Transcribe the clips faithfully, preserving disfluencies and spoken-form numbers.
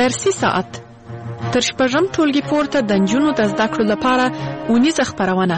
درسي ساعت تر شپږم ټولګي پورته د نجونو د زده کړو لپاره اونیزه خپرونه.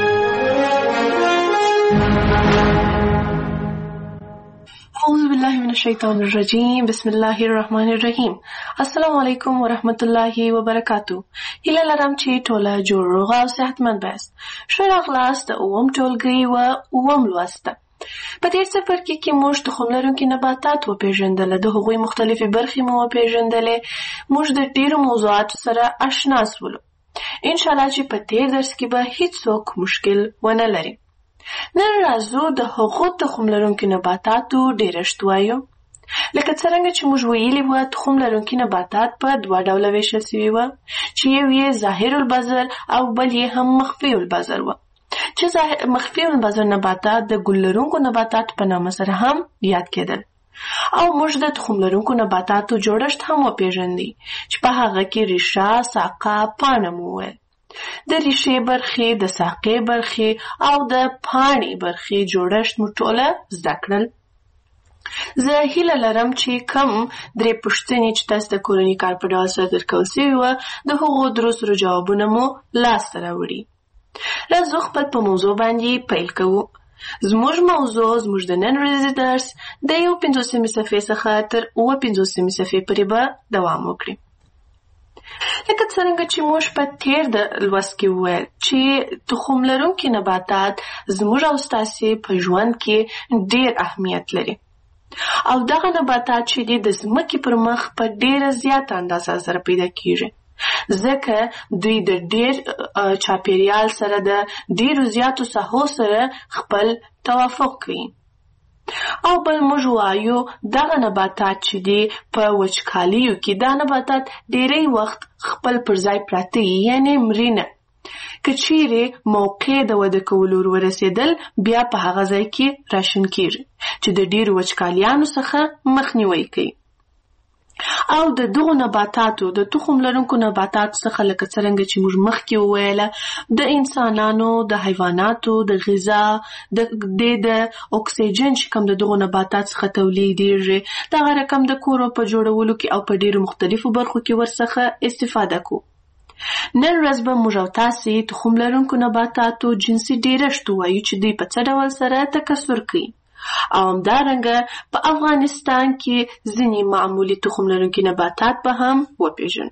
اعوذ بالله من الشیطان الرجیم. بسم الله الرحمن الرحیم. السلام علیکم ورحمت الله وبرکاتو. هیله لرم چې ټوله جوړ روغ او صحتمند یاست. ښه راغلاست د اووم ټولګي و اووم لوست ته. په دې څپرکي کې موږ تخم لرونکي نباتات وپېژندل، د هغوی مختلفې برخې مو وپېژندلې. موږ د ډېرو موضوعاتو سره اشنا شولو. انشاءالله چې په دې درس کې به هیڅوک مشکل ونه لري. نن راځو د هغو تخم لرونکي نباتاتو ډېرښت وایو. لکه څرنګه چې موږ ویلي وو، تخم لرونکي نباتات په دوه ډوله ویشل سوي وو، چې یو یې ظاهر البذر او بل یې هم مخفي البذر وو. چې مخفي البذر نباتات د ګل لرونکو نباتات په نامه سره هم یاد کېدل. او موږ د تخم لرونکو نباتاتو جوړښت هم وپېژندی، چې په هغه کې ریښه، ساقه، پاڼه مو وویل. د ریښې برخې، د ساقې برخې او د پاڼې برخې جوړښت مو ټوله زده کړل. زه هیله لرم چې کم درې پوښتنې چې تاسو د کورني کار په ډول سره درکول سوي وه، د هغو درو سرو جوابونه مو لاسته راوړي. راځو خپل په موضوع باندې پیل کوو. زموږ موضوع زموږ د نن ورځې درس د یو پنځوسمې صفحې څخه تر اووه پنځوسمې صفحې پورې به دوام وکړي. لکه څرنګه چې موږ په تیر د لوست کې وویل چې تخم لرونکي نباتات زموږ او ستاسې په ژوند کې ډېر اهمیت لري. او دغه نباتات چې دي د ځمکې پر مخ په ډېره زیاته اندازه سره پیدا کیږي، ځکه دوی د ډېر چاپیریال سره د ډېرو زیاتو ساحو سره خپل توافق کوي. او بل موږ وایو دغه نباتات چې دي په وچکالیو کې دا نباتات ډېری وخت خپل پر ځای پراته وي، یعنې مرینه. که چیرې موقع د وده کولو ورسېدل، بیا په هغه ځای کې راشن کیږي چې د ډېرو وچکالیانو څخه مخنیوی کوي. او د دغو نباتاتو د تخم لرونکو نباتاتو څخه لکه څرنګه چې موږ مخکې وویله، د انسانانو، د حیواناتو د غذا د د اکسیجن چې کوم د دغو نباتات څخه تولیدېږي، دغه رقم د کورو په جوړولو کې او په ډېرو مختلفو برخو کې ورڅخه استفاده کوو. نن ورځ به موږ او تاسې تخم لرونکو نباتاتو جنسي ډېرښت ووایو چې دوی په څه ډول سره تکثر کوي. او همدارنګه په افغانستان کې ځینې معمولي تخم لرونکي نباتات به هم وپېژنو.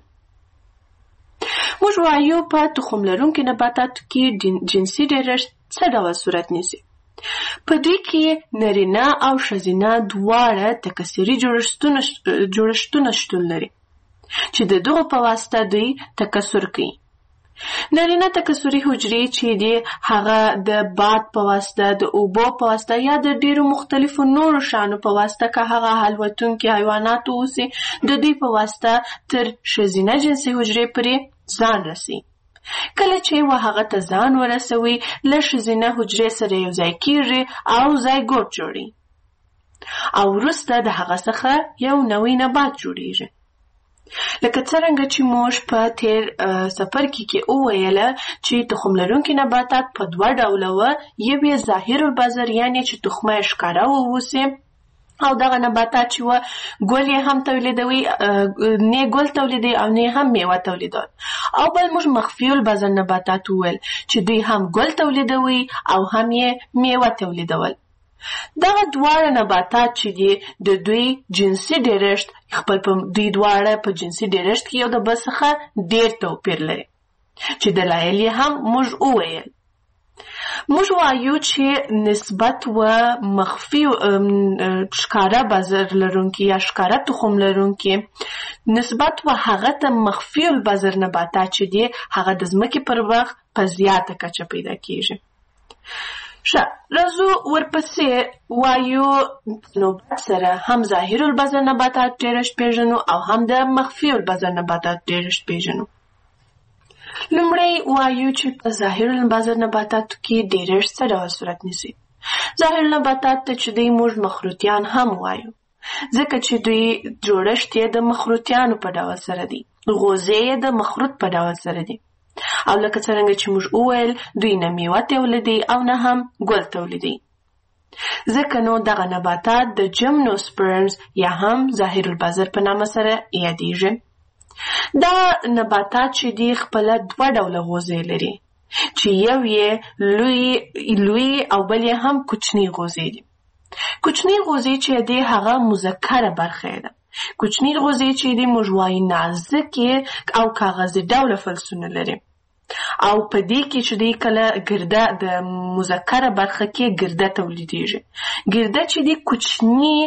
موږ وایو په تخم لرونکي نباتاتو کې جنسي ډېرښت څه ډول صورت نیسي. په دوی کې نرینه او ښځینه دواړه تکثري جوړښتونه شتون لري، چې د دغو په واسطه دوی تکثر کوي. نارینه تکثري حجرې چې دي هغه د باد په واسطه، د اوبو په واسطه یا د ډېرو مختلفو نورو شیانو په واسطه، که هغه الوتونکي حیوانات اوسي، د دوی په واسطه تر ښځینه جنسي حجرې پورې ځان رسي. کله چې و هغه ته ځان ورسوي، له ښځینه حجرې سره یو ځای کیږي او زایګوټ جوړي، او وروسته د هغه څخه یو نوی نبات جوړیږي. لکه څرنګه چې موږ په تیر څپرکي کې وویله چې تخم لرونکي نباتات په دوه ډوله وه، یو یې ظاهر البذر، یعنې چې تخمه یې ښکاره واوسي، او دغه نباتات چې وه ګل یې هم تولیدوي، نه ګل تولیدوي او نه هم میوه تولیدوي. او بل موږ مخفي البذر نباتات وویل چې دوی هم ګل تولیدوي او هم یې میوه تولیدول. دغه دواړه نباتات چې دي د دوی جنسي ډېرښت خپل په دوی دواړه په جنسي ډېرښت کې یو د بل څخه ډېر توپیر لري، چې دلایل یې هم موږ وویل. موږ وایو چې نسبت و مخفي ښکاره بذر لرونکي یا ښکاره تخم لرونکي نسبت و هغه ته مخفي البذر نباتات چې دي هغه د ځمکې پر مخ په زیاته کچه پیدا کیږي. ښه، راځو ورپسې وایو نوبت سره هم ظاهر البذر نباتات ډېرښت پېژنو او هم د مخفي البذر نباتات ډېرښت پېژنو. لومړی وایو چې په ظاهر البذر نباتاتو کې ډېرښت څه ډول صورت نیسي. ظاهر نباتات ته چې دوی موږ مخروطیان هم وایو، ځکه چې دوی جوړښت یې د مخروطیانو په ډول سره دی، غوزې یې د مخروط په ډول سره دی. او لکه څرنګه چې موږ وویل، دوی نه میوه تولیدوي او نه هم ګل تولیدوي. ځکه نو دغه نباتات د جمنوسپرمز یا هم ظاهر البذر په نامه سره یادیږي. دا نباتات چې دي خپله دوه ډوله غوزې لري چې یو یې لوی لوی او بل یې هم کوچني غوزې دي. کوچني غوزې چې دي هغه مذکره برخه ده. کوچني غوزې چې دي موږ وایو نازکې او کاغذي ډوله فلزونه لري او په دې کې چې دی کله ګرده د مذکره برخه کې ګرده تولیدېږي. ګرده چې دی کوچني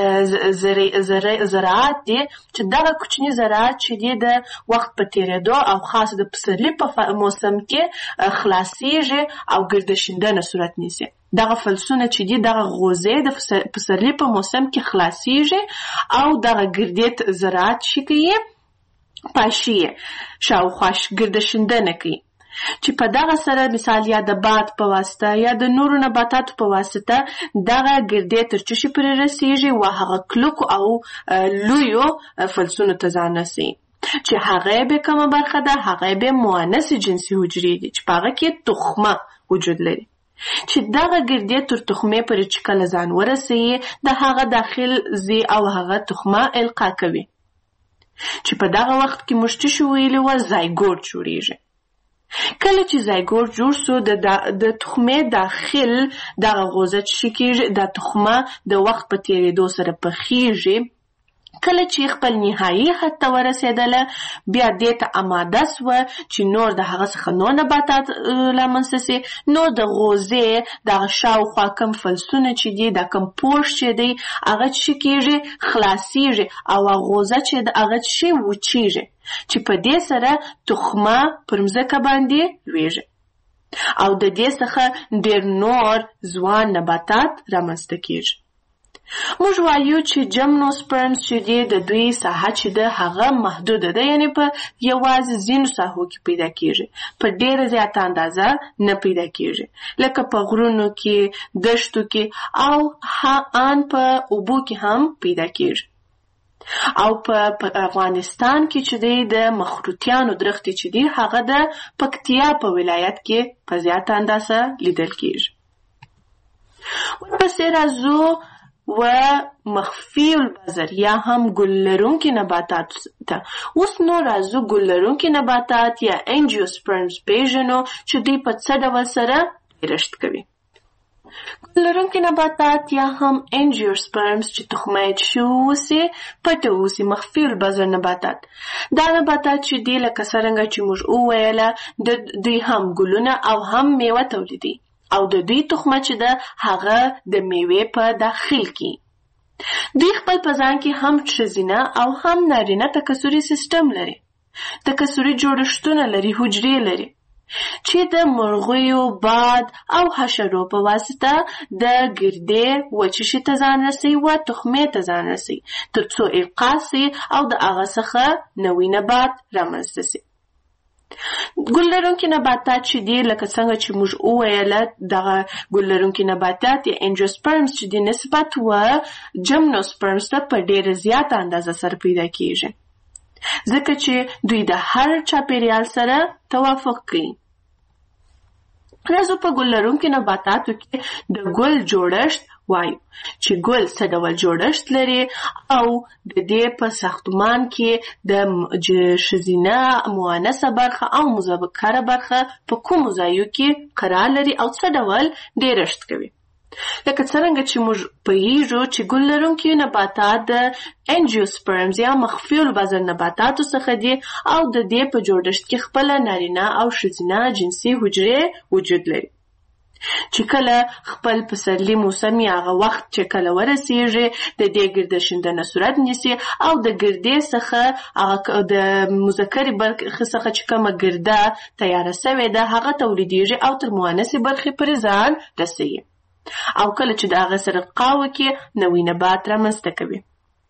زراعت دی چې دغه کوچني زراعت چې دی د وخت په تېرېدو او خاص د پسرلي په موسم کې خلاصېږي او ګرده شیندنه صورت نیسي. دغه فلزونه چې دي دغه غوزې د پسرلي په موسم کې خلاصېږي او دغه ګردې زراعت شي کوي پاشي شاوخوا ګرده شیندنه کوي چې په دغه سره مثال یا د باد په واسطه یا د نورو نباتاتو په واسطه دغه ګردې تر چشي پورې رسېږي او هغه کلکو او لویو فلزونو ته ځان رسوي چې هغه به کومه برخه ده، هغه به مؤنث جنسي حجرې دي چې په هغه کې تخمه وجود لري چې دغه ګردې تر تخمې پورې چې کله ځان ورسوي د هغه داخل ځي او هغه تخمه القا کوي چې په دغه وخت کې موږ څه ویلي وو زایګوټ جوړیږي. کله چې زایګوټ جوړ سو د د تخمې داخل دغه غوزه چې کېږي د تخمه د وخت په تېرېدو سره پخېږي. کله چې خپل نهایي حد ته ورسېدله بیا دې ته آماده سوه چې نور د هغه څخه نور نباتات رامنځته سي. نور د غوزې دغه شاوخوا کوم فلزونه چې دي دا کوم پوښ چې دی هغه څه کېږي خلاصېږي او غوزه چې د هغه څه وچېږي چې په دې سره تخمه پر مځکه باندې لویږي او د دې څخه ډېر نور ځوان نباتات رامنځته کېږي. موږ وایو چې جمنوسپرمز چې دی د دوی ساحه چې ده هغه محدوده ده، یعنی په یوازې ځینو ساحو کې پیدا کېږي، په ډېره زیاته اندازه نه پیدا کېږي لکه په غرونو کې، دښتو کې او ان په اوبو کې هم پیدا کېږي. او په افغانستان کې چې دی د مخروطیانو درختې چې دی هغه د پکتیا په ولایت کې په زیاته اندازه لیدل کېږي. ورپسې راځو و مخفی البذر یا هم ګل لرونکي نباتات ته. اوس نو راځو ګل لرونکي نباتات یا انجیوسپرمز پیژنو چې دوی په څه ډول سره پیدایښت کوي. ګل لرونکي نباتات یا هم انجیوسپرمز چې تخمه شو اوسي پټه اوسي مخفی البذر نباتات. دا نباتات چې دی لکه څرنګه چې موږ وویله د دوی هم ګلونه او هم میوه تولیدي او د دوی تخمه چې ده هغه د میوې په داخل کې. دوی خپل په ځان کې هم ښځینه او هم نارینه تکثري سیستم لري. تکثري جوړښتونه لري، حجرې لري چې د مرغیو، باد او حشرو په واسطه د ګردې وچشي ته ځان رسوي و تخمې ته ځان رسوي تر څو القا سي او د هغه څخه نوی نبات رامنځته سي. ګل لرونکي نباتات چې دي لکه څنګه چې موږ وویله دغه ګل لرونکي نباتات یا انجیوسپرمز چې دي نسبت و جمنوسپرمز ته په ډېره زیاته اندازه سره پیدا کېږي ځکه چې دوی د هر چاپېریال سره توافق کوي. راځو په ګل لرونکي نباتاتو کې د ګل جوړښت وایو چې ګل څه ډول جوړښت لري او د دې په ساختمان کې د ښځینه مؤنثه برخه او مذکره برخه په کومو ځایو کې قرار لري او څه ډول ډیرښت کوي. لکه څرنګه چې موږ پوهیږو چې ګل لرونکي نباتات د انجیوسپرمز یا مخفي البذر نباتاتو څخه دي او د دې په جوړښت کې خپله نارینه او ښځینه جنسي حجرې وجود لري چې کله خپل پسرلي موسمي هغه وخت چې کله ورسېږي د دې ګرده شیندنه صورت نیسي او د ګردې څخه د مذکرې برخې څخه چې کومه ګرده تیاره سوې ده هغه تولیدېږي او تر مؤنثې برخې پورې ځان رسوي او کله چې د هغه سره القا وکړي نوی نبات رامنځته کوي.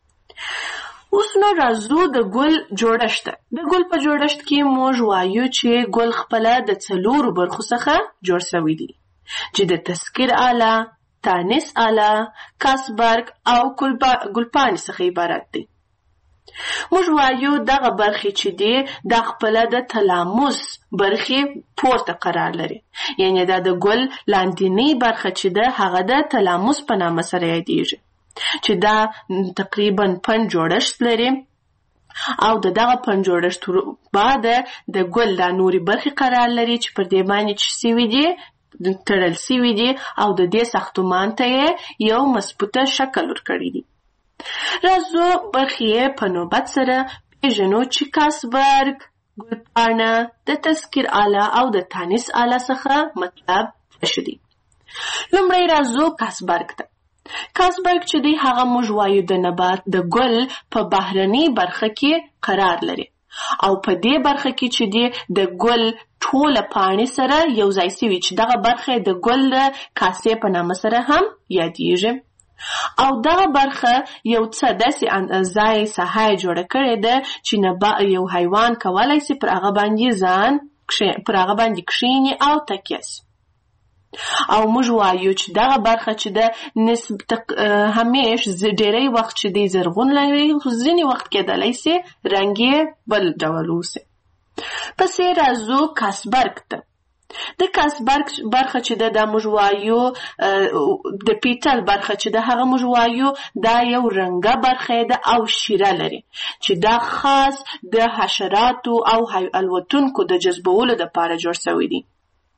اوس نو راځو د ګل جوړښت. د ګل په جوړښت کې موږ وایو چې ګل خپله د څلورو برخو څخه جوړ شوی دی چې د تسکیر آله، تانیس آله، کاسبرګ او ګلپاڼې څخه عبارت دی. موږ وایو دغه برخې چې دی دا خپله د تلاموس برخې پورته قرار لري، یعنی دا د ګل لاندینۍ برخه چې ده هغه د تلاموس په نامه سره یادیږي چې دا تقریبا پنځ جوړښت لري او د دغه پنجوړښت بعد د ګل دا نوري برخې قرار لري چې پر دې باندې چې سوي دي تړل سوي دي او د دې ساختمان ته یو مضبوطه شکل ورکړی دی. راځو برخې په نوبت سره پیژنو چې کاسبرګ، ګلپاڼه، د تذکیر آله او د تانیث آله څخه مطلب څه دي. لومړی راځو کاسبرګ ته. کاسبرګ چې دی هغه موږ وایو د نبات د ګل په بهرنۍ برخه کې قرار لري او په دې برخه کې چې دی د ګل ټوله پاڼې سره یو ځای سوي چې دغه برخه د ګل د کاسې په نامه سره هم یادیږي. او دغه برخه یو څه داسې ځای ساحه جوړه کړې ده چې نبا یو حیوان کولی سي پر هغه باندې ځان پر هغه باندې کښیني او تکیه سي. او موږ وایو چې دغه برخه چې ده نسبت همیش ډېری وخت چې دی زرغون لري، ځینې وخت کېدلی سي رنګ یې بل ډول اوسي. پسې راځو کاسبرګ ته. د کاسبرګ برخه چې ده دا موږ وایو د پیټل برخه چې ده هغه موږ وایو دا یو رنګه برخه ده او شیره لري چې دا خاص د حشراتو او الوتونکو د جذبولو دپاره جوړ سوی دی.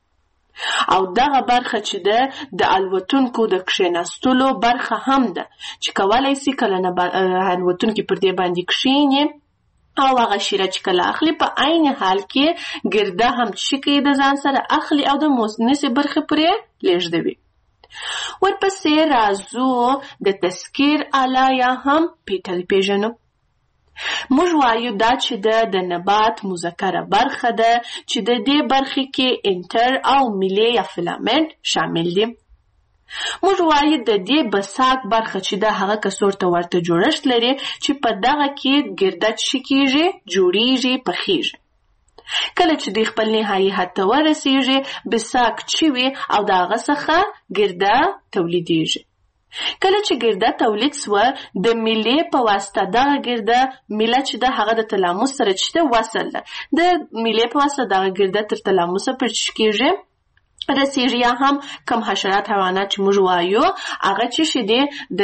او دغه برخه چې ده د الوتونکو د کښېناستلو برخه هم ده چې کولی سي کله الوتونکي پر دې باندې کښېني او هغه شیره چې کله اخلي په عین حال کې ګرده هم چې کوي د ځان سره اخلي او د موسنسې برخې پرې لېږدوي. ورپسې راځو د تذکیر آله یا هم پیټل پیژنو. موږ وایو دا چې ده د نبات مذکره برخه ده چې د دې برخې کې انټر او میلې یا فیلامنټ شامل دي. موږ وایو د دې بساک برخه چې ده هغه کڅوړ ته ورته جوړښت لري چې په دغه کې ګرده څه کېږي جوړیږي پخیږي. کله چې دوی خپل نهایي حد ته ورسیږي بساک چوي او د هغه څخه ګرده تولیدیږي. کله چې ګرده تولید سوه د میلې په واسطه دغه ګرده میله چې ده هغه د تلاموس سره چې ده وصل ده د میلې په واسطه دغه ګرده تر تلاموسه پرې چې کېږي رسیږي. یا هم کم حشرات حیوانات چې موږ وایو هغه چې شي دی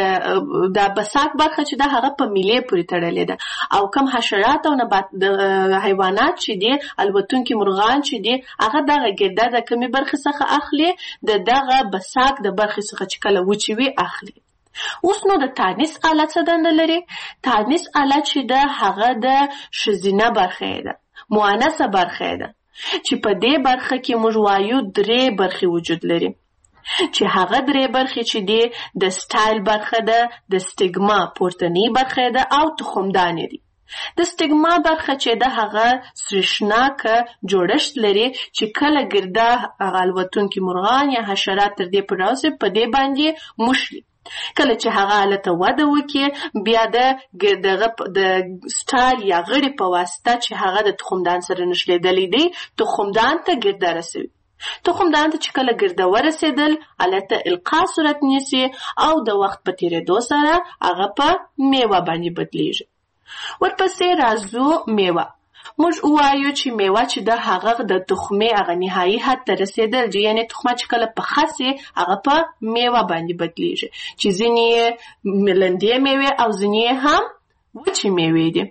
د بساک برخه چې ده هغه په میلې پورې تړلې ده او کم حشرات او نبات حیوانات چې دی الوتونکي مرغان چې دی هغه دغه ګرده د کمې برخې څخه اخلي د دغه بساک د برخې څخه چې کله وچوي اخلي. اوس نو د تانیث آله څه دنده لري؟ تانیث آله چې ده هغه د ښځینه برخه ده، مؤنثه برخه ده چې په دې برخه کې موږ وایو درې برخې وجود لري چې هغه درې برخې چې دي د سټایل برخه ده، د سټیګما پورتنۍ برخه ده او تخمدانې دي. د سټیګما برخه چې ده هغه سریښناکه جوړښت لري چې کله ګرده هغه الوتونکي مرغان یا حشرات تر دې پورې راسي په دې باندې موښلي. کله چې هغه حالت وده وکړي بیا د دغه د سټایل یا غړي په واسطه چې هغه د تخمدان سره نښلېدلی دی تخمدان ته ګرده رسوي. تخمدان ته چې کله ګرده ورسېدل هلته القا صورت نیسي او د وخت په تېرېدو سره هغه په میوه باندې بدلیږي. ورپسې راځو میوه. موږ وایو چې میوه چې ده هغه د تخمې هغه نهایي حد ته رسېدل دي، یعنې تخمه چې کله پخه سي هغه په میوه باندې بدلیږي چې ځینې یې لندې میوې او ځینې یې هم وچې میوې دي.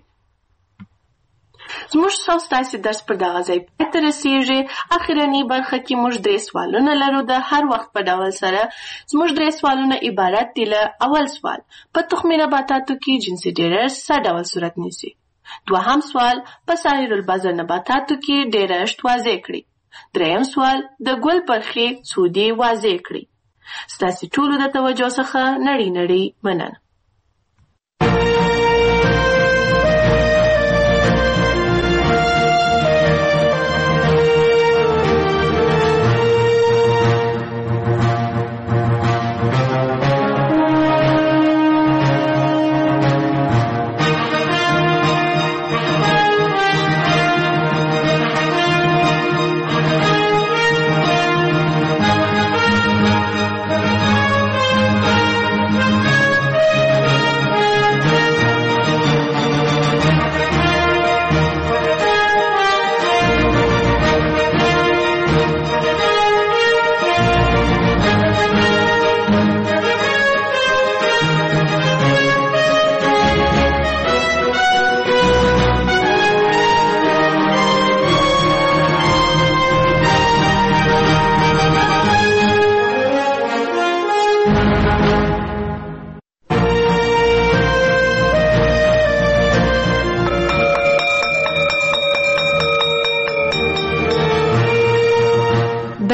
زموږ ستاسې درس پر دغه ځای پای ته رسېږي. اخرنۍ برخه کې موږ درې سوالونه لرو د هر وخت په ډول سره. زموږ درې سوالونه عبارت دي له اول سوال په تخمي نباتاتو کې جنسي ډېرښت څه ډول صورت نیسي؟ دوهم سوال په سایر البذر نباتاتو کې ډېرښت واضح کړئ. دریم سوال د ګل برخې څو دي واضح کړئ. ستاسې ټولو د توجه څخه نړۍ نړۍ مننه.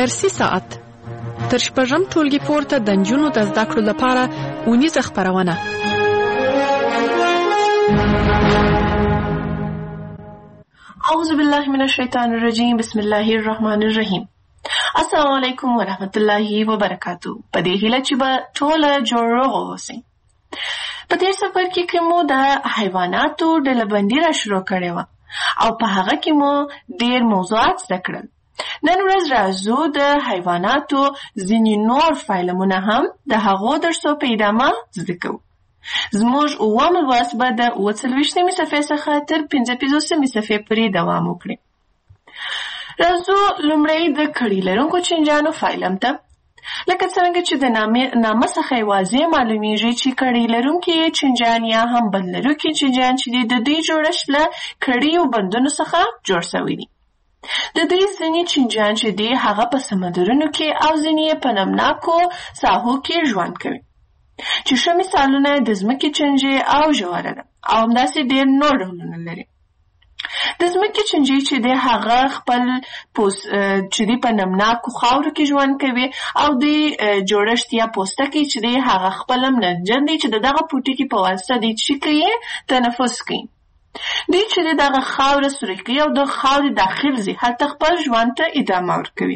درسي ساعت تر شپږم ټولګي پورته د نجونو د زده کړو لپاره اونیزه خپرونه. اعوذ بالله من الشیطان الرجیم. بسم الله الرحمن الرحیم. السلام علیکم ورحمت الله وبرکاتو. په دې هیله چې به ټوله جوړ روغ اوسئ. په دې سفر کې که مو د حیواناتو ډلبندي را شروع کړې وه او په هغه کې مو ډېر موضوعات زده کړل. نن ورځ راځو د حیواناتو ځینې نور فایلمونه هم د هغو درسو په ادامه زده کوو. زموږ اووم لوست به د اووه څلوېښتمې صفحې څخه تر پنځه پنځوسمې صفحې پورې دوام وکړي. راځو لومړی د کړي لرونکو چینجیانو فایلم ته. لکه څرنګه چې د نامه څخه یې واضح معلومیږي چې کړي لرونکي چینجیان یا هم بند لرونکي چینجیان چې دي د دوی جوړښت له کړیو بندونو څخه جوړ شوي دي. د دوی ځینې چینجیان چې دي هغه په سمندرونو کې او ځینې یې په نمناکو ساحو کې ژوند کوي، چې ښه مثالونه د ځمکې چینجي او ژوره ده او همداسې ډېر نور ډولونه لري. د ځمکې چینجي چې دی هغه خپل پوست چې دی په نمناکو خاورو کې ژوند کوي او د جوړښت یا پوستکی چې دی هغه خپل هم نمجن دی چې د دغه پوټکي په واسطه دی چې کوي تنفس کوي. دوی چې دی دغه خاوره سوري کوي او د خاورې داخل ځي هلته خپل ژوند ته ادامه ورکوي،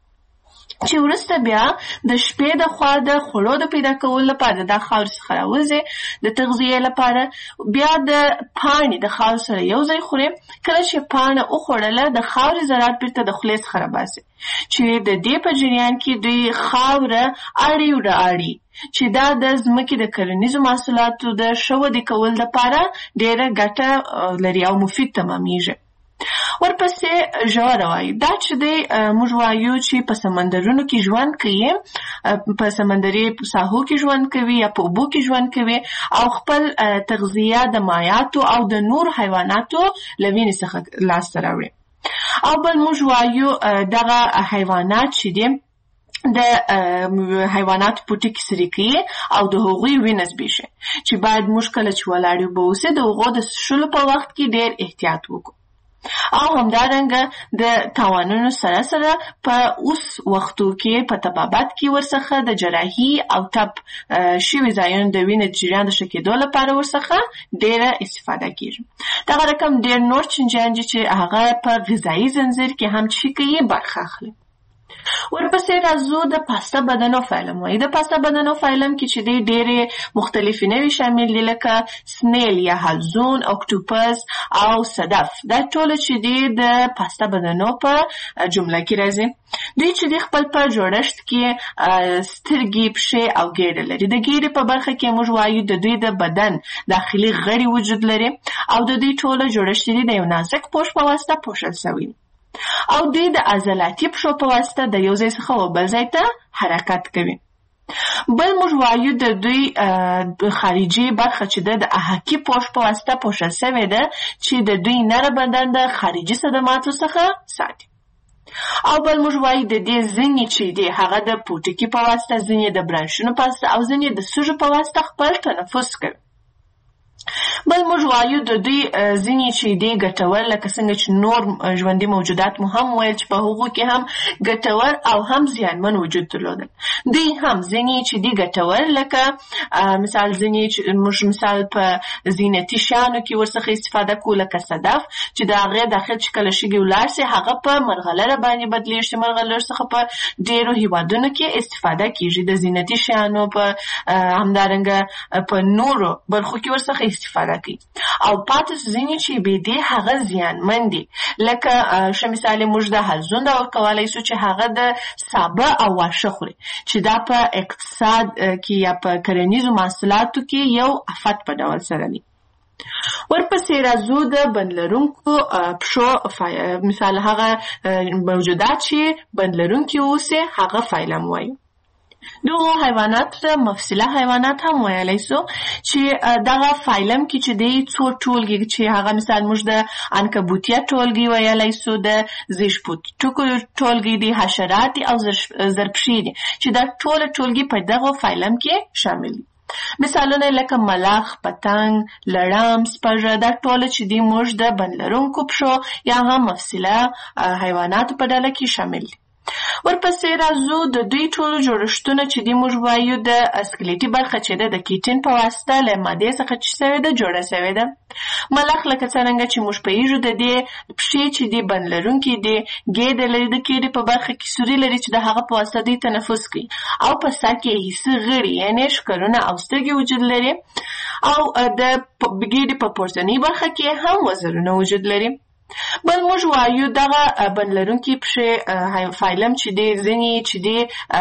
چې وروسته بیا د شپې د خوا د خوړو د پیدا کولو لپاره د خاورې څخه راوځي د تغذیې لپاره، بیا د پاڼې د خاورې سره یو ځای خوري. کله چې پاڼه وخوړله د خاورې ذرات بیرته د خولې څخه راباسي، چې د دې په جریان کې دوی خاوره اړي وراړي، چې دا د ځمکې د کرنیزو محصولاتو د ښه ودې کولو لپاره ډېره ګټه لري او مفید تمامیږي. ورپسې ژوره وایي. دا چې دی موږ وایو چې په سمندرونو کې ژوند کوي، په سمندري ساحو کې ژوند کوي یا په اوبو کې ژوند کوي او خپل تغذیه د مایعاتو او د نور حیواناتو له وینې څخه لاسته راوړي. او بل موږ وایو دغه حیوانات چې دي د حیواناتو پوټکي سري کوي او د هغوی وینه زبېښي، چې باید موږ کله چې ولاړ یو به اوسې د هغو د څښلو په وخت کې ډېر احتیاط وکړو. او همدارنګه د تاوانونو سره سره په اوس وختو کې په طبابت کې ورڅخه د جراحي او تب شوي ځایونو د وینې د جریان د ښه کېدو لپاره ورڅخه ډېره استفاده کېږي. دغه رقم ډېر نور چینجیان دي چې هغه په غذایي ځنځیر کې هم چې کوي برخه اخلي. ورپسې راځو د پاسته بدنو فایلم وایي. د پاسته بدنو فایلم کې چې دی ډېرې مختلفې نوې شامل دي، لکه سنیل یا حلزون، اکټوپس او صدف. دا ټوله چې دی د پاسته بدنو په جمله کې راځي. دوی چې دی خپل په جوړښت کې سترګې، پښې او ګیډه لري. د ګیډې په برخه کې موږ وایو د دوی د بدن داخلي غړي وجود لري او د دوی ټوله جوړښت دی د یو نازک پوښ په واسطه پوښل شوی او دوی د عضلاتي پښو په واسطه د یو ځای څخه و بل ځای ته حرکت کوي. بل موږ وایو د دوی خارجي برخه چې ده د احاکي پوښ په واسطه پوښل شوې ده، چې د دوی نره بدن د خارجي صدماتو څخه ساتي. او بل موږ وایو د دې ځینې چې دی هغه د پوټکي په واسطه، ځینې د برانشونو په واسطه او ځینې د سږو په واسطه خپل تنفس کوي. بل موږ وایو د دوی ځینې چې دی ګټور، لکه څنګه چې نور ژوندي موجودات مو هم ویل چې په هغو کې هم ګټور او هم زیانمن وجود درلودل. دوی هم ځینې چې دی ګټور، لکه مثال ځینې چې موږ مثال په زینتي شیانو کې ورڅخه استفاده کوو، لکه صدف چې د هغې داخل چې کله شګې ولاړ سي هغه په مرغلره باندې بدلېږي. مرغلره څخه په ډېرو هېوادونو کې استفاده کېږي د زینتي شیانو په همدارنګه په نورو برخو کې ورڅخه استفاده کوي. او پاتې ځینې چې بې دې هغه زیانمن دي، لکه ښه مثال یې موږ د حلزون دا ورکولی سو چې هغه د سابه او واښه خوري، چې دا په اقتصاد کې یا په کرنیزو محصولاتو کې یو افت په ډول سره دي. ورپسې راځو د بند لرونکو پښو مثال هغه موجودات چې بند لرونکي اوسي هغه فایلم وایو. دغه حیوانات مفصله حیوانات هم ویلی سو، چې دغه فایلم کې چې دی څو ټولګي چې هغه مثال موږ د عنکبوتیه ټولګي ویلی سو، د زیږپوټکو ټولګي دي، حشرات او زرپښې دي، چې دا ټول ټولګي په دغه فایلم کې شامل دي. مثالونه لکه ملخ، پتنګ، لړم، سپږه، دا ټول چې دی موږ د بند لرونکو پښو یا هم مفصله حیواناتو په ډله کې شامل دي. ورپسې راځو د دوی ټولو جوړښتونه چې دی موږ وایو د اسکلیټي برخه چې ده د کیټین په واسطه له مادې څخه چې سوې ده جوړه سوې ده. ملخ لکه څرنګه چې موږ پوهیږو د دې پښې چې دي بند لرونکي دي، ګېډه لري د کیډې په برخه کې سوري لري چې د هغه په واسطه دوی تنفس کوي، او په سر کې یې حسي غړي یعنې ښکرونه او سترګې وجود لري، او د ګېډې په پورتنۍ برخه کې هم وزرونه وجود لري. بل موږ وایو دغه بند لرونکي پښې فایلم چې دی ځینې چې دی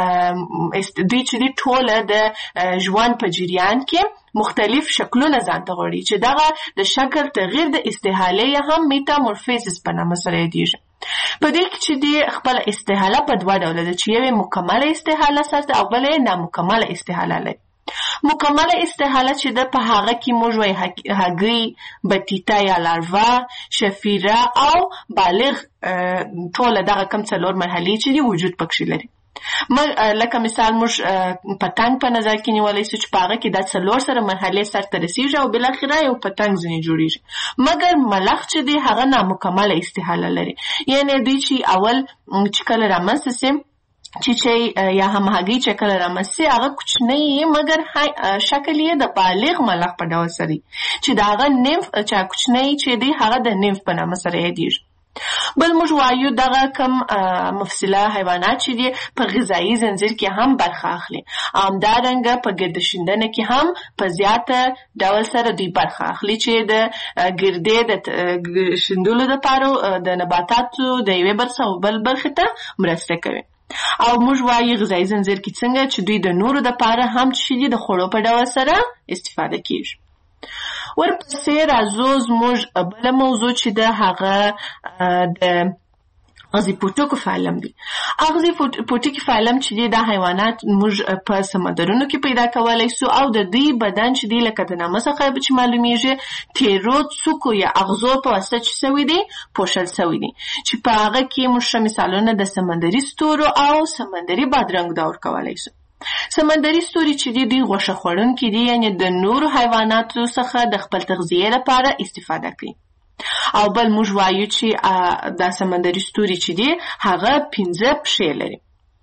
دوی چې دی ټوله د ژوند په جریان کې مختلف شکلونه ځان ته غواړي چې دغه د شکل تغییر د استحالې یا هم میتامورفیزس په نامه سره یادیږي. په دې کې چې دی خپله استحاله په دوه ډوله ده چې یوې مکمله استحاله ساتي او بله یې نامکمله استحاله لري. مکمله استحاله چې ده په هغه کې موږ وایي هګۍ، بطیطه یا لاروا، شفیره او بالغ ټوله دغه کم څلور مرحلې چې دي وجود پکښې لري. لکه مثال موږ پتنګ په نظر کې نیولی سو چې په هغه کې دا څلور سره مرحلې سرته رسیږي او بالاخره یو پتنګ ځینې جوړیږي. مګر ملخ چې دی هغه نامکمله استحاله لري، یعنې دوی چې اول چې کله رامنځته سي چیچی یا هم هګۍ چې کله رامنځته هغه کوچنی یې مګر شکل یې د بالغ ملخ په ډول سره چې د هغه نیمف چې کوچنی چې دی هغه د نیمف په نامه سره یادیږي. بل موږ وایو دغه کم مفصله حیوانات چې دي په غذایي زنځیر کې هم برخه اخلي، همدارنګه په ګرده شیندنه کې هم په زیاته ډول سره دوی برخه اخلي چې د ګردې د شیندلو دپاره د نباتاتو د یوې برخې او بل برخې ته مرسته کوي. او موږ وایي غذایي زنځیر کې څنګه چې دوی د نورو دپاره هم چې دي د خوړو په ډول سره استفاده کیږي. ورپسې راځو زموږ بله موضوع چې ده هغه د اغزي پوټکو فعلم دی. اغزي پوټکي فعلم چې دی دا حیوانات موږ په سمندرونو کې پیدا کولی سو او د دوی بدن چې دی لکه د نامه څخه چې معلومیږي تیرو څوکو یا اغزو په واسطه چې سوي دی پوښل سوي دی چې په هغه کې موږ ښه مثالونه د سمندري ستورو او سمندري بادرنګ دا ورکولی سو. سمندري ستوري چې دي دوی غوښه خوړونکي دي، یعنې د نورو حیواناتو څخه د خپل تغذیې لپاره استفاده کوي. او بل موږ وایو چې دا سمندري ستوري چې دي هغه پنځه پښې لري.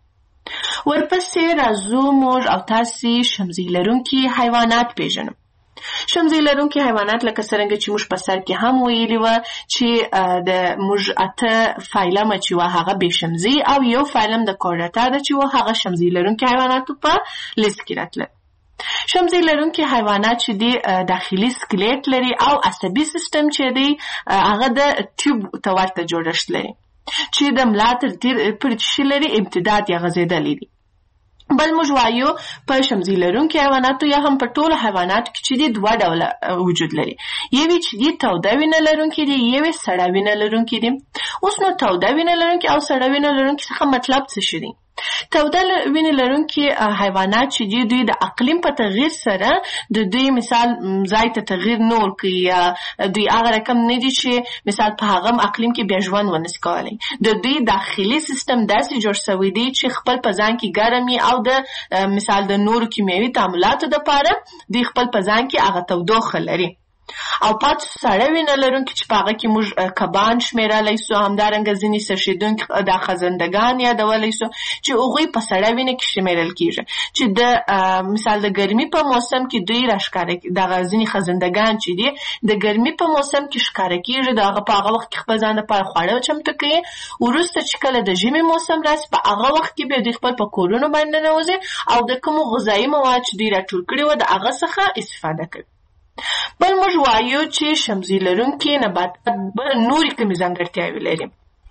ورپسې راځو موږ او تاسې شمزۍ لرونکي حیوانات پیژنو. شمزۍ لرونکي حیوانات لکه څرنګه چې موږ په سر کې هم ویلي وه چې د موږ اته فایلمه چې وه هغه بې شمزۍ او یو فایلم د کورډاتا ده چې وه هغه شمزۍ لرونکي حیواناتو په لیست کې راتله. شمزۍ لرونکي حیوانات چې دی داخلي سکلیټ لري او عصبي سیستم چې دی هغه د ټیوب ته ورته جوړښت لري چې د ملا تر تیر پورې چې لري امتداد یا غځېدلی دی. بل موږ وایو په شمزۍ لرونکي حیواناتو یا هم په ټولو حیواناتو کې چې دی دوه ډوله وجود لري، یوې چې دی توده وینه لرونکي دي، یوې سړه وینه لرونکي دي. اوس نو توده وینه لرونکي او سړه وینه لرونکي څخه مطلب څه شي دی؟ توده وینې لرونکي حیوانات چې دي دوی د اقلیم په تغییر سره د دوی مثال ځای ته تغییر نه ورکوي یا دوی هغه رقم نه دي چې مثال په هغه اقلیم کې بیا ژوند ونسي کولی. د دوی داخلي سیستم داسې جوړ سوی دی چې خپل په ځان کې ګرم او د مثال د نورو کیمیاوي تعاملاتو دپاره دوی خپل په ځان کې هغه تودوخه لري. او پاتې سړه وینه لرونکي چې په هغه کې موږ کبان شمېرلی سو، همدارنګه ځینې څښېدونکي دا خزندګان یادولی سو چې هغوی په سړه وینه کې شمېرل کېږي چې د مثال د ګرمي په موسم کې دوی راښکاره دغه ځینې خزندګان چې دي د ګرمي په موسم کې ښکاره کېږي، د هغه په هغه وخت کې خپل ځان لپاره خواړه چمتو کوي. وروسته چې کله د ژمي موسم راسي په هغه وخت کې بیا دوی خپل په کورونو باندې ننوځي او د کومو غذایي مواد چې دوی راټول کړي وه د هغه څخه استفاده کوي. بل موږ وایو چې شمزۍ لرونکي نباتات نورې کومې ځانګړتیاوې لري.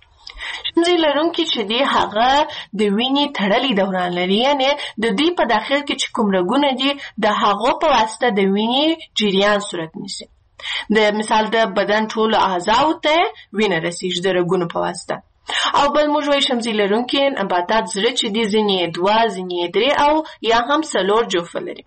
شمزۍ لرونکي چې دی هغه د وینې تړلي دوران لري، یعنې د دوی په داخل کې چې کوم رګونه دي د هغو په واسطه د وینې جریان صورت نیسي. د مثال د بدن ټولو اعضاو ته وینه رسیږي د رګونو په واسطه. او بل موږ وایو شمزۍ لرونکي نباتات زړه چې دی ځینې دوه ځینې درې او یا هم څلور جوفه لري.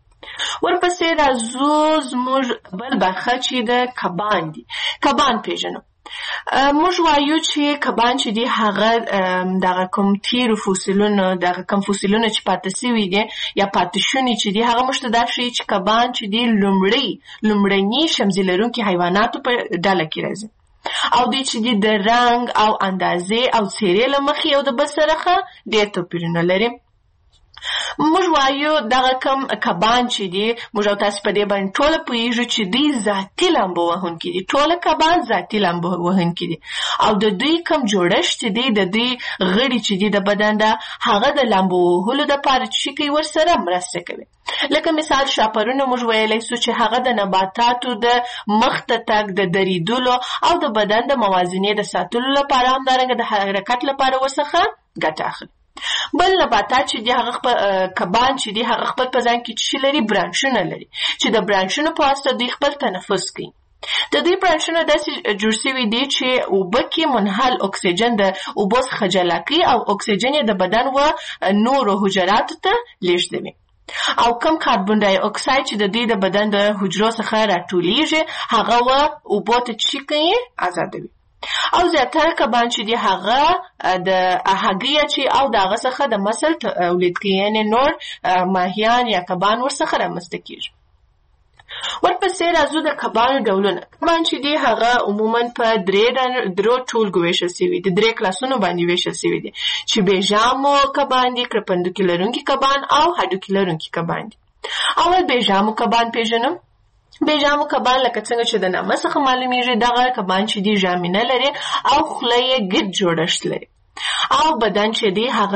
ورپسې راځو زموږ بل برخه چې د کبان دي. کبان پیژنو. موږ وایو چې کبان چې دي هغه دغه کوم تیرو فوسیلونو دغه کوم فوسیلونه چې پاتې سوي دي یا پاتې شوني چې دي هغه موږ ته دا ښیي چې کبان چې دي لومړی لومړني شمزۍ لرونکي حیواناتو په ډله کې راځي. او دوی چې دي د رنګ او اندازې او څیرې له مخې یو د بل سره ډېر توپیرونه لري. موږ وایو دغه کم کبان چې دي، موږ او تاسو په دې باندې ټوله پوهېږو چې دوی ذاتي لامبو وهونکي دي. ټوله کبان ذاتي لامبو وهونکي دي او د دوی کم جوړښت چې دی، د دوی غړي چې دي د بدن ده، هغه د لامبو وهلو دپاره چې کوي ورسره مرسته کوي. لکه مثال شاپرونه موږ ویلی سو چې هغه د نباتاتو د مخ ته تګ، د دریدلو او د بدن د موازنې د ساتلو لپاره، همدارنګه د حرکت لپاره ورڅخه ګټه اخلي. بل نباتات چې دي هغه خپل کبان چې دي هغه خپل په ځان کې څه لري؟ برانشونه لري چې د برانشونو په واسطه دوی خپل تنفس کوي. د دوی برانشونه داسې جوړ شوي دي چې اوبه کې منحل اکسیجن د اوبو څخه جلا کوي او اکسیجن یې د بدن و نورو حجراتو ته لیږدوي. او کم کاربن ډای اکساید چې د دوی د بدن د حجرو څخه راټولیږي هغه و اوبو ته څه کوي؟ آزادوي. او زیاتره کبان چې دي هغه د هګۍ اچوي او د هغه څخه د مسل تولید کوي، یعنې نور ماهیان یا کبان ورڅخه رامنځته کېږي. ورپسې راځو د کبانو ډولونه. کبان چې دي هغه عموما په درې درو ټولګو ویشل سوي دي، درې کلاسونو باندې ویشل سوي دي چې بېژامو کبان دي، کرپندوکي لرونکي کبان او هډوکي لرونکي کبان دي. اول بېژامو کبان پېژنو. بېژامو کبان لکه څنګه چې د نامه څخه معلومیږي، دغه کبان چې دي ژامې نه لري او خوله یې ګډ جوړښت لري او بدن چې دی هغه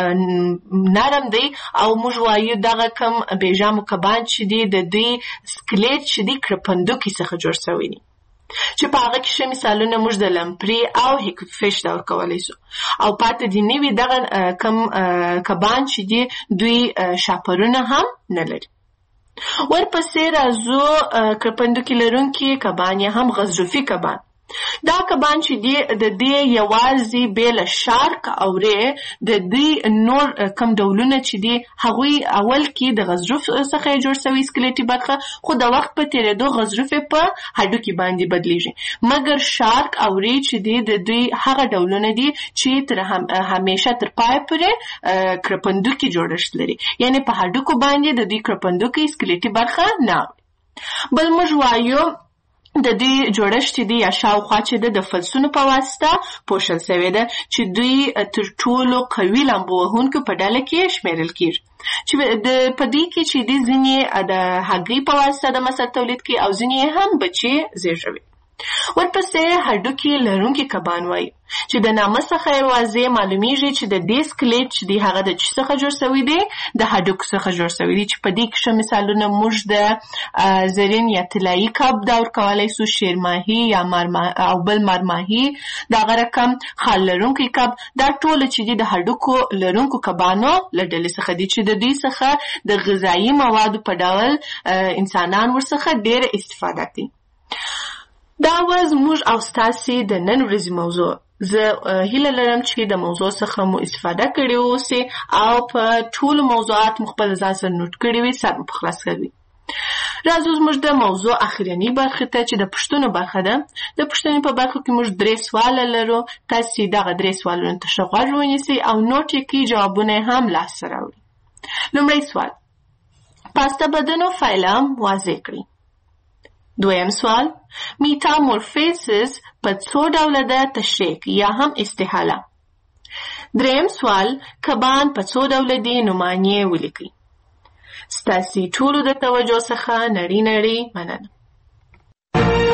نرم دی او موږ وایو دغه کم بېژامو کبان چې دي د دوی سکلیټ چې دی کرپندوکي څخه جوړ شوی دي، چې په هغه کې ښه مثالونه موږ د لمپري او هیکفش ډول کولی شو. او پاتې دي نوي دغه کم کبان چې دي دوی شاپرونه هم نه لري. ورپسې راځو کرپندوکي لرونکي کبان یا هم غضروفي کبان. دا کبان چې دي د دې یوازې بې له شارک او ری د دوی نور کم ډولونه چې دي هغوی اول کې د غضروف څخه جوړ شوي سکلیټي برخه، خو د وخت په تېرېدو غضروف په هډوکي باندې بدلیږي. مګر شارک او ری چې دي د دوی هغه ډولونه دي چې تر همیشه تر پایه پورې کرپندوکي جوړښت لري، یعنې په هډوکو باندې د دوی کرپندوکي سکلیټي برخه نه وي. بل موږ وایو د دوی جوړښت چې دی یا شاوخوا چې ده د فلسونو په واسطه پوښل شوی ده چې دوی تر ټولو قوي لامبو وهونکو په ډله کې شمیرل کېږي، چې په دوی کې چې دی ځینې د هګۍ په واسطه د مسل تولید کوي او ځینې هم بچې زېږوي. ورپسې هډوکي لرونکي کبان وایي چې د نامه څخه یې واضح معلومیږي چې د دې سکلیټ چې دی هغه د څه څخه جوړ شوی دی؟ د هډوکو څخه جوړ شوی دی، چې په دې کې ښه مثالونه موږ د زرین یا طلایي کب دور کولی سو، شیرماهي یا او بل مرماهي، دغه رقم خال لرونکی کب. دا ټوله چې دي د هډوکو لرونکو کبانو له ډلې څخه دي چې د دوی څخه د غذایي موادو په ډول انسانان ورڅخه ډېره استفاده کوي. دا وه زموږ او ستاسې د نن ورځې موضوع. زه هیله لرم چې د موضوع څخه مو استفاده کړې اوسئ او په ټولو موضوعات مو خپل ځان سره نوټ کړي وي، سر مو په خلاص کړي. راځو زموږ د موضوع اخرنۍ برخې ته چې د پوښتنو برخه ده. د پوښتنې په برخه کې موږ درې سواله لرو. تاسې دغه درې سوالونو ته ښه غوږ ونیسئ او نوټ یې کړئ، جوابونه یې هم لاسته راوړئ. لومړی سوال: پاسته بدنو فایلم واضح کړئ. دویم سوال: میتامورفیسس په څو ډوله ده؟ تشریح یا هم استحاله. دریم سوال: کبان په څو ډوله دي؟ نومانیې ولیکئ. ستاسې ټولو د توجه څخه نړۍ نړۍ مننه.